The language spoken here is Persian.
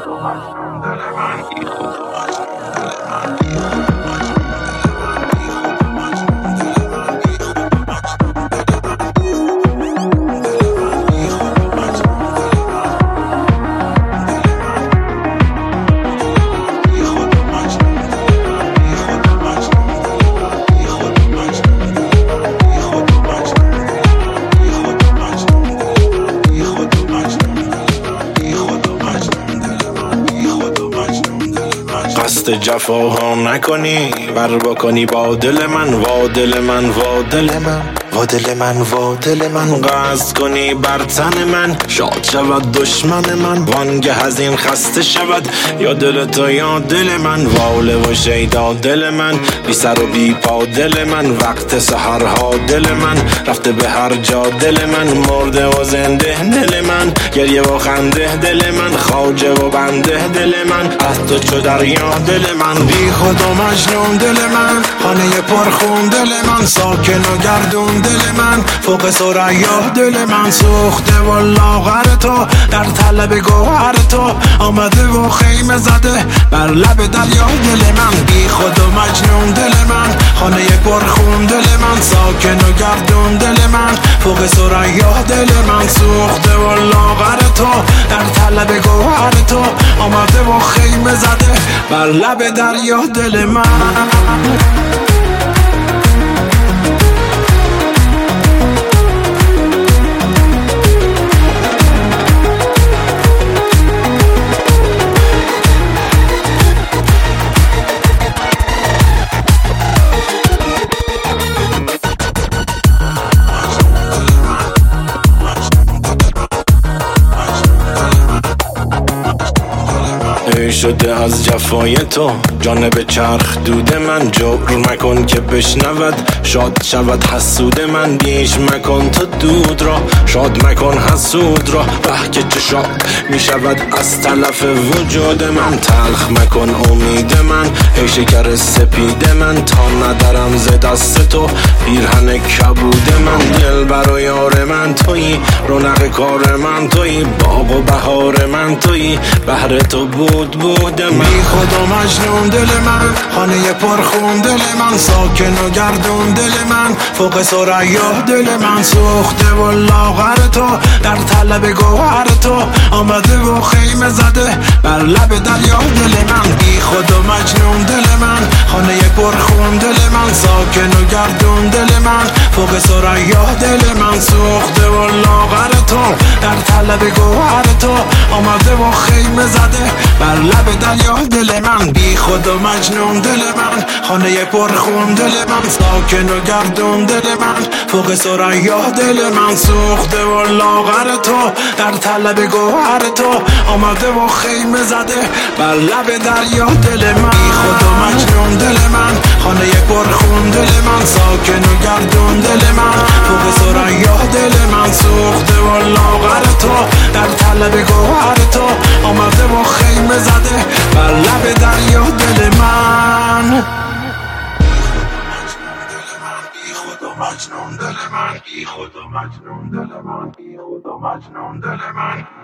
قصد جفاها نکنی ور بکنی با دل من، وا دل من، وا دل من، وا دل من، وا دل من. قصد کنی بر تن من، شاد شود دشمن من، وانگه از این خسته شود یا دل تو یا دل من. واله و شیدا دل من، بی سر و بی پا دل من، وقت سحرها دل من، رفته به هر جا دل من، مرده و زنده دل من، گریه و خنده دل من، خواجه و بنده دل من، از تو چو دریا دل من. بی خود و مجنون دل من، خانه پرخون دل من، ساکن و گردون دل من، فوق ثریا دل من، سوخته و لاغر تو در طلب گوهر تو، آمده و خیمه زده بر لب دریا دل من. بی خود و مجنون دل من، خانه پرخون دل من، ساکن و گردون دل من، فوق ثریا دل من، سوخته و لاغر تو در طلب گوهر تو، آمده و خیمه زده بر لب دریا دل من. شده از جفای تو جانب چرخ دود من، جبر مکن که بشنود شاد شود حسود من، بیش مکن تو دود را شاد مکن حسود را، به که چه شاد می شود از تلف وجود من، تلخ مکن امید من ای شکر سپید من، تا ندارم ز دست تو پیرهن کبود من. دل بر و یار من تویی، رونق کار من تویی، باغ و بهار من تویی، بهر تو بود من. بی خود و مجنون دل من، خانه پرخون دل من، ساکن و گردون دل من، فوق ثریا دل من، سوخته و لاغر تو در طلب گوهر تو، آمده و خیمه زده بر لب دریا دل من. بی خود و مجنون دل من، خانه پرخون دل من، ساکن و گردون دل من، فوق ثریا دل من، سوخته و لاغر تو در طلب گوهر تو، آمده و خیمه زده بر لب دریا دل من. بی خود و مجنون دل من، خانه پرخون دل من، ساکن و گردون دل من، فوق ثریا دل من، سوخته و لاغر تو در طلب گوهر تو، آمده و خیمه زده بر لب دریا دل من. بی خود و مجنون دل من، خانه پرخون دل من، ساکن و گردون دل من، فوق ثریا دل من، سوخته و لاغر تو در طلب گوهر تو، آمده و خیمه زده بر لب دریا دل من. بی خود و مجنون دل من، بی خود و مجنون دل من، بی خود و مجنون دل من.